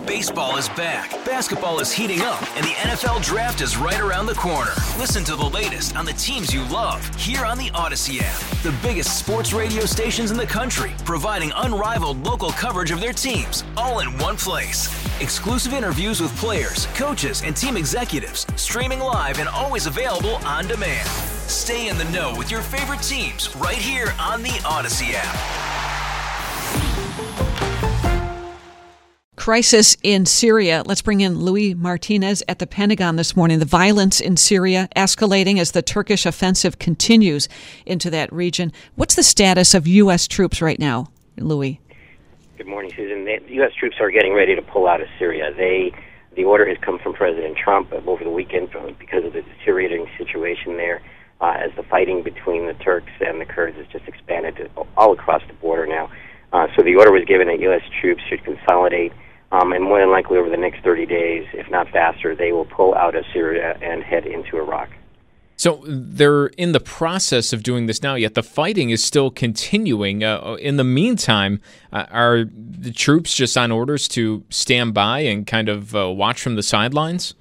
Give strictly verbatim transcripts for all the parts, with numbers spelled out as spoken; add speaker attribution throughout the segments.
Speaker 1: Baseball is back, basketball is heating up, and the N F L Draft is right around the corner. Listen to the latest on the teams you love here on the Odyssey app. The biggest sports radio stations in the country, providing unrivaled local coverage of their teams, all in one place. Exclusive interviews with players, coaches, and team executives, streaming live and always available on demand. Stay in the know with your favorite teams right here on the Odyssey app.
Speaker 2: Crisis in Syria. Let's bring in Luis Martinez at the Pentagon this morning. The violence in Syria escalating as the Turkish offensive continues into that region. What's the status of U S troops right now, Luis?
Speaker 3: Good morning, Susan. The U S troops are getting ready to pull out of Syria. They, the order has come from President Trump over the weekend because of the deteriorating situation there, uh, as the fighting between the Turks and the Kurds has just expanded to all across the border now. Uh, so the order was given that U S troops should consolidate. Um, and more than likely over the next thirty days, if not faster, they will pull out of Syria and head into Iraq.
Speaker 4: So they're in the process of doing this now, yet the fighting is still continuing. Uh, in the meantime, uh, are the troops just on orders to stand by and kind of uh, watch from the sidelines?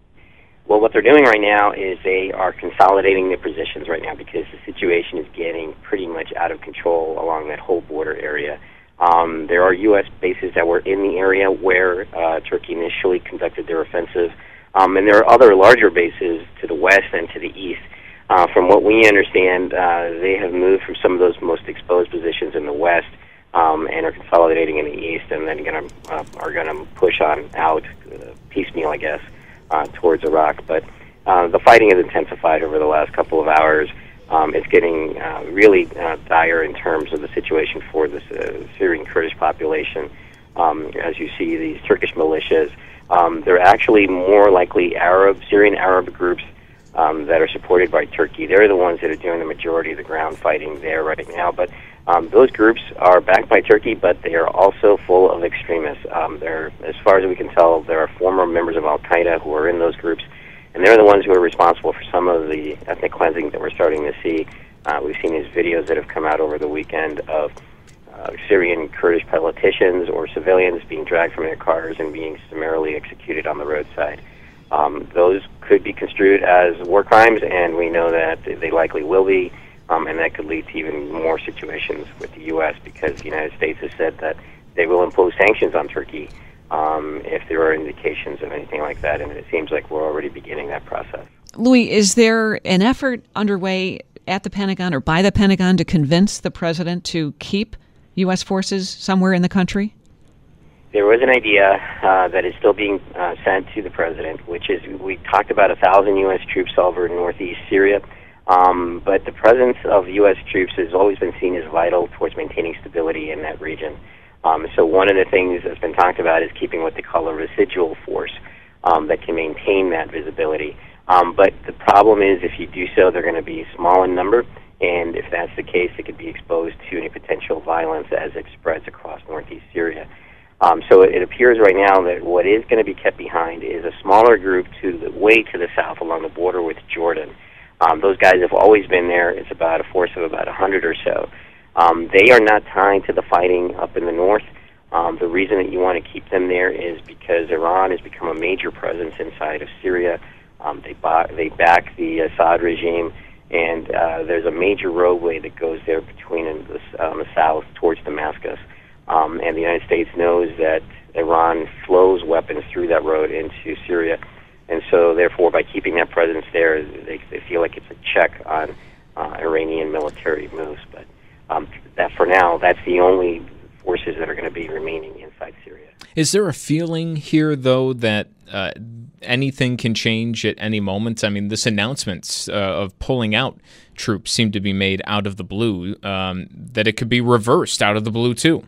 Speaker 3: Well, what they're doing right now is they are consolidating their positions right now because the situation is getting pretty much out of control along that whole border area. Um, there are U S bases that were in the area where uh, Turkey initially conducted their offensive, um, and there are other larger bases to the west and to the east. Uh, from what we understand, uh, they have moved from some of those most exposed positions in the west um, and are consolidating in the east, and then gonna, uh, are going to push on out uh, piecemeal, I guess, uh, towards Iraq. But uh, the fighting has intensified over the last couple of hours. Um, it's getting uh, really uh, dire in terms of the situation for the uh, Syrian Kurdish population. Um, as you see, these Turkish militias, um, they're actually more likely Arab, Syrian Arab groups um, that are supported by Turkey. They're the ones that are doing the majority of the ground fighting there right now. But um, those groups are backed by Turkey, but they are also full of extremists. Um, they're, as far as we can tell, there are former members of Al-Qaeda who are in those groups. And they're the ones who are responsible for some of the ethnic cleansing that we're starting to see. Uh, we've seen these videos that have come out over the weekend of uh, Syrian Kurdish politicians or civilians being dragged from their cars and being summarily executed on the roadside. Um, those could be construed as war crimes, and we know that they likely will be, um, and that could lead to even more situations with the U S because the United States has said that they will impose sanctions on Turkey Um, if there are indications of anything like that, and it seems like we're already beginning that process.
Speaker 2: Luis, is there an effort underway at the Pentagon or by the Pentagon to convince the president to keep U S forces somewhere in the country?
Speaker 3: There was an idea uh, that is still being uh, sent to the president, which is we talked about a thousand U S troops over northeast Syria, um, but the presence of U S troops has always been seen as vital towards maintaining stability in that region. Um, so one of the things that's been talked about is keeping what they call a residual force um, that can maintain that visibility. Um, but the problem is if you do so, they're going to be small in number, and if that's the case, it could be exposed to any potential violence as it spreads across northeast Syria. Um, so it, it appears right now that what is going to be kept behind is a smaller group to the way to the south along the border with Jordan. Um, those guys have always been there. It's about a force of about one hundred or so. Um, they are not tied to the fighting up in the north. Um, the reason that you want to keep them there is because Iran has become a major presence inside of Syria. Um, they, ba- they back the Assad regime, and uh, there's a major roadway that goes there between the, um, the south towards Damascus. Um, and the United States knows that Iran flows weapons through that road into Syria. And so, therefore, by keeping that presence there, they, they feel like it's a check on uh, Iranian military moves. But Um, that for now, that's the only forces that are going to be remaining inside Syria.
Speaker 4: Is there a feeling here, though, that uh, anything can change at any moment? I mean, this announcement uh, of pulling out troops seem to be made out of the blue, um, that it could be reversed out of the blue, too.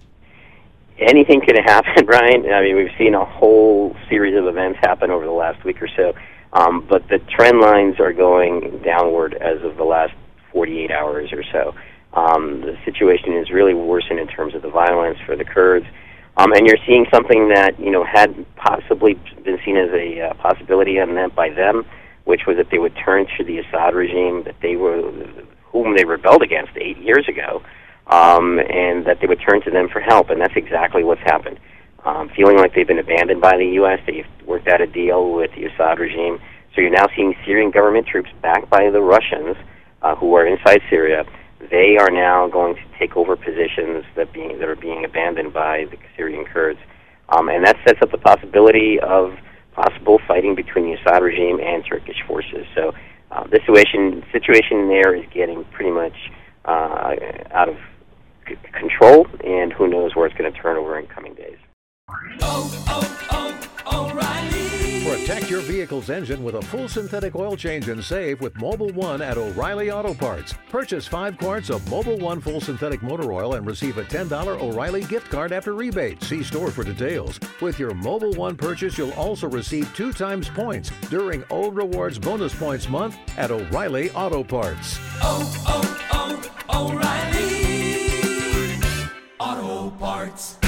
Speaker 3: Anything could happen, Brian. I mean, we've seen a whole series of events happen over the last week or so, um, but the trend lines are going downward as of the last forty-eight hours or so. Um, the situation is really worsened in terms of the violence for the Kurds. Um, and you're seeing something that, you know, had possibly been seen as a uh, possibility on that by them, which was that they would turn to the Assad regime that they were, whom they rebelled against eight years ago, um, and that they would turn to them for help. And that's exactly what's happened. um, feeling like they've been abandoned by the U S. They've worked out a deal with the Assad regime. So you're now seeing Syrian government troops backed by the Russians uh, who are inside Syria. They are now going to take over positions that being that are being abandoned by the Syrian Kurds, um, and that sets up the possibility of possible fighting between the Assad regime and Turkish forces. So uh, the situation situation there is getting pretty much uh, out of c- control, and who knows where it's going to turn over in coming days.
Speaker 5: Oh, oh, oh, O'Reilly.
Speaker 6: Protect your vehicle's engine with a full synthetic oil change and save with Mobil one at O'Reilly Auto Parts. Purchase five quarts of Mobil one full synthetic motor oil and receive a ten dollars O'Reilly gift card after rebate. See store for details. With your Mobil one purchase, you'll also receive two times points during O Rewards Bonus Points Month at O'Reilly Auto Parts.
Speaker 5: Oh, oh, oh, O'Reilly Auto Parts.